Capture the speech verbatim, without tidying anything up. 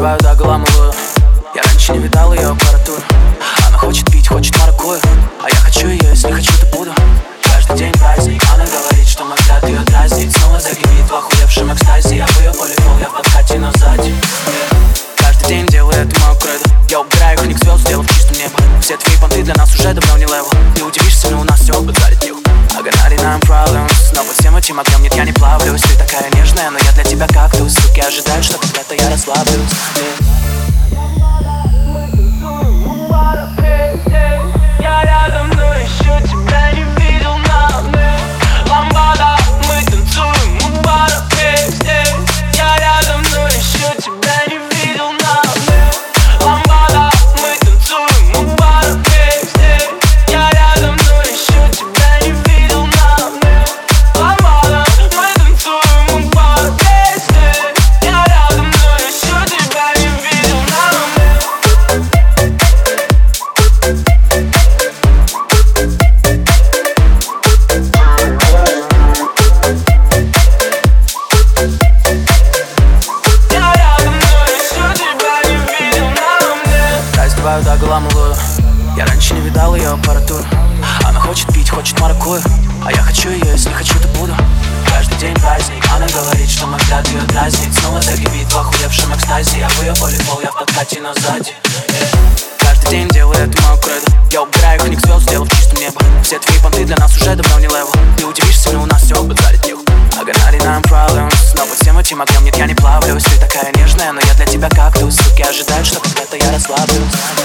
Раздеваю до гола малую. Я раньше не видал ее аппаратуру. Она хочет пить, хочет маракую, а я хочу ее, если хочу, то буду. Каждый день праздник. Она говорит, что мой взгляд ее дразнит. Снова загремит в охуевшем экстазе. Я в ее волейбол, я в подкате, но сзади. Каждый день делаю это мою кредо. Я убираю их, ник звезд, сделав чистым небо. Все твои понты для нас уже давно не левел. Ты удивишься, но у нас все базарит нюх. I got ninety-nine problems, но по всем этим огнем нет, я не плавлюсь. Ты такая нежная, но я для тебя кактус. Суки ожидают, что когда-то я расслаблюсь. Я рядом, но еще тебя не видел на мне. Ламбада, мы танцуем у бара везде. Я рядом, но еще тебя не видел на мне. Ламбада, мы танцуем у бара везде. Я рядом, но еще тебя не видел на мне. Ламбада, мы танцуем у бара везде. Я рядом, но еще тебя не видел на мне. Раздеваю до гола малую. Я раньше не видал ее аппаратуру. Она хочет пить, хочет маракую, а я хочу ее, если хочу, то буду. Каждый день праздник. Она говорит, что мой взгляд ее дразнит. Снова загремит в охуевшем экстазе. Я в ее волейбол, я в подкате, но сзади. Каждый день делаю это мою кредо. Я убираю их, ник звезд, сделав чистым небо. Все твои понты для нас уже давно не левел. Ты удивишься, но у нас все базарит нюх. I got ninety-nine problems, но по всем этим огнем нет, я не плавлюсь. Ты такая нежная, но я для тебя кактус. Суки ожидают, что когда-то я расслаблюсь.